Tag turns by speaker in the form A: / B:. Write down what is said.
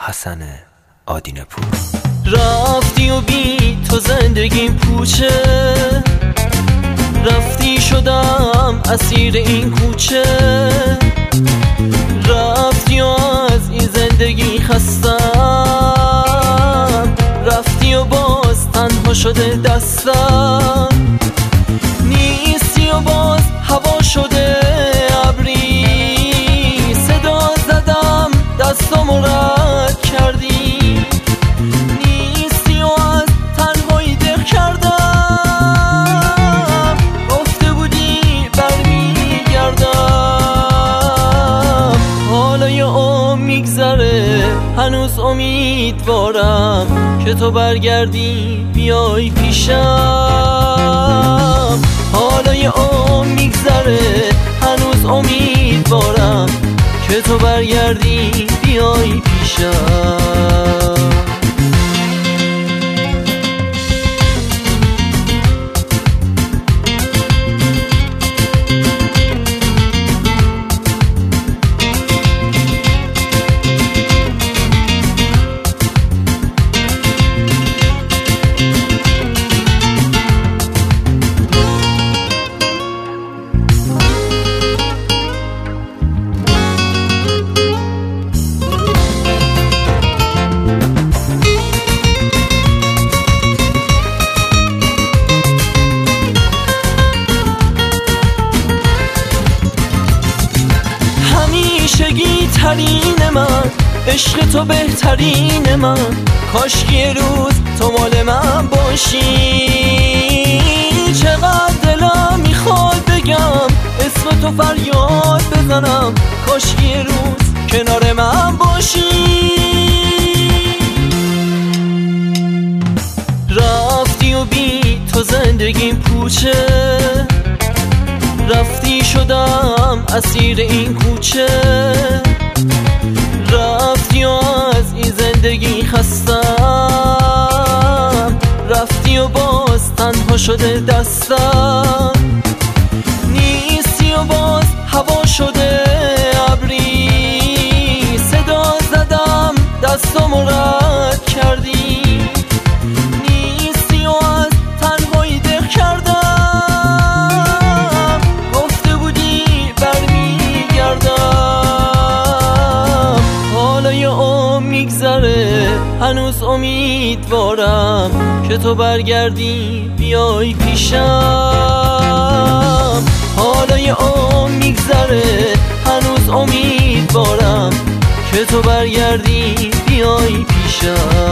A: حسن آدینه پور.
B: رفتی و بی تو زندگیم پوچه، رفتی شدم اسیر این کوچه، رفتی و از این زندگی خستم، رفتی و باز تنها شده دستم، نیستی و باز هوا شده ابری، صدا زدم دستامو رد کردی، نیستی و از تنهایی دق کردم، گفته بودی برمیگردم، حالا یه عمر میگذره هنوز امیدوارم که تو برگردی بیای پیشم، حالا یه عمر میگذره هنوز امیدوارم که تو برگردی بیای پیشم. همیشگی ترین من، عشق تو بهترین من، کاش که یه روز تو مال من باشی، چقدر دلم میخواد بگم اسم تو فریاد بزنم، کاش که یه روز کنار من باشی. رفتی و بی تو زندگیم پوچه، رفتی شدم اسیر این کوچه، رفتی و از این زندگی خستم، رفتی و باز تنها شده دستم، نیستی و باز هوا شده ابری، صدا زدم دستامو رد کردی، نیستی و از تنهایی دق کردم، هنوز امیدوارم که تو برگردی بیای پیشم، حالا یه عمر میگذره هنوز امیدوارم که تو برگردی بیای پیشم.